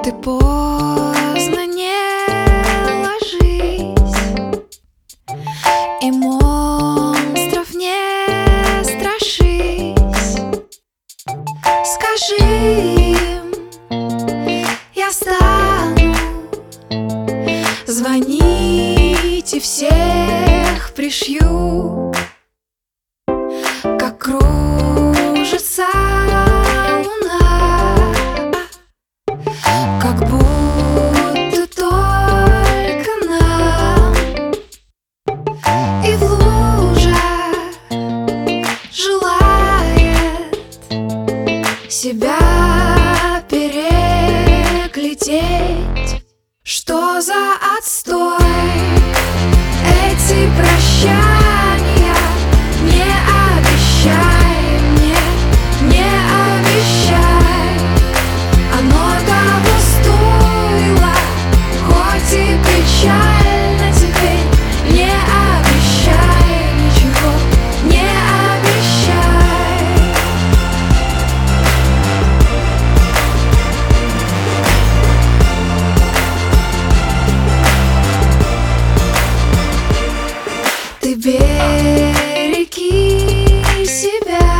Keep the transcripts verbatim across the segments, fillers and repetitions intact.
Ты поздно не ложись, и монстров не страшись. Скажи им, я стану, звоните, всех пришью. Как кружится луна, как будто только нам, и в лужах желает себя переглядеть. Что за отстой эти прощания? Не обещай мне, не обещай, оно того стоило, хоть и печально теперь. Не обещай ничего, не обещай. Ты береги себя,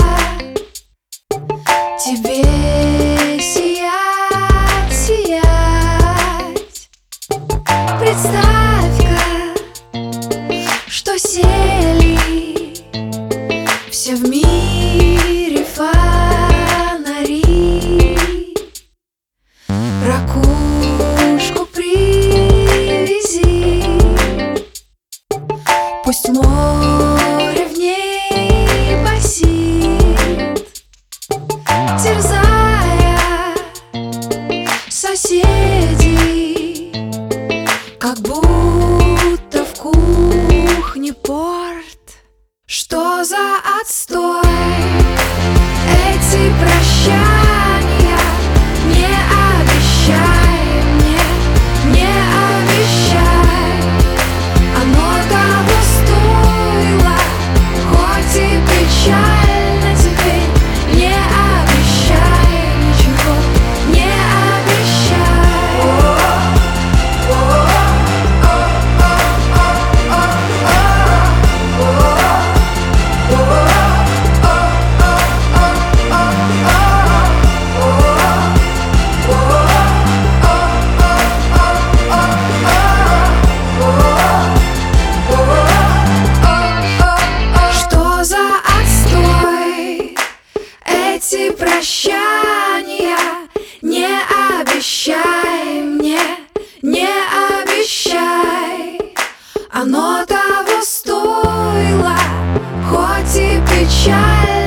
тебе сиять, сиять. Представь-ка, что сели все в мире фонари. Ракушку привези, пусть море в ней басит, терзая соседей, как будто в кухне порт. Что за отстой эти прощания? Не обещай мне, не обещай, оно того стоило, хоть и печально теперь. Не обещай ничего, не обещай. Что за отстой эти прощания? Не обещай мне, не обещай, оно того стоило, хоть и печаль.